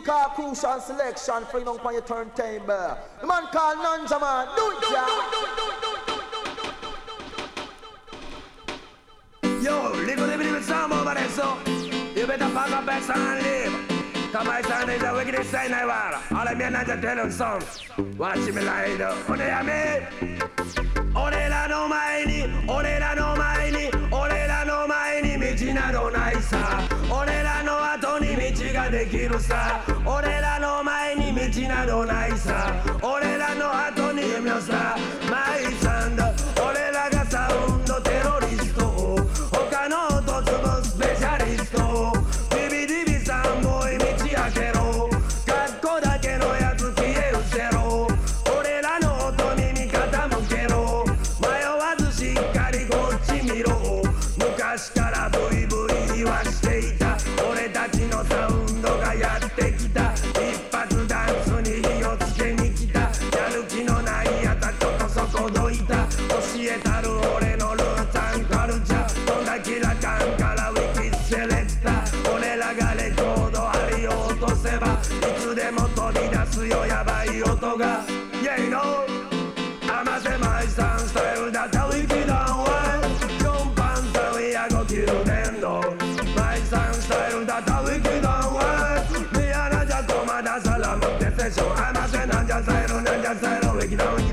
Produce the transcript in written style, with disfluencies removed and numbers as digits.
called Crucial Selection, bring on your turntable. The man called Nanja Man, do it, yeah. Yo, live some over there, so you better pack up best and live. Come on, son, is a wicked sign I want. All of me and I tell you some. Watch me like that. Ode a me. Ode la no maini. Ode la no maini. Ode la no maini. Michi na do naisa. Ode la no atoni michi ga dekiru sa. Ode la no maini. Michi na do naisa. Ode la no atoni mio sa. My son. Ode la ga saundo terroristo. Oka no totsubo specialisto. Bibi divi sambo imichi akero. Kakko da ke no yatsuki e usero. Ore la no otoni ni katamukero. Mayowazu shikkari kochi miro. Mukashi kara bui bui wa shite ita. Ore tachi no saundo ga yatte kita. Ipatsu dansu ni hi o tsuke ni kita. Yaruki no nai yata koto soko doita. Oshietaru ore no roots and culture. Tonda kira kan kara wiki selecta. Ore la ga le todo ari oto seba. Itsu demo tobi dasu yo yabai oto ga. Yeah, you know, amase my son style that a wicked and wild. Jump and say we a go kill them down. My son style that a wicked and wild. Me and Nanja come and dance along up the session. Amase Nanja style wicked and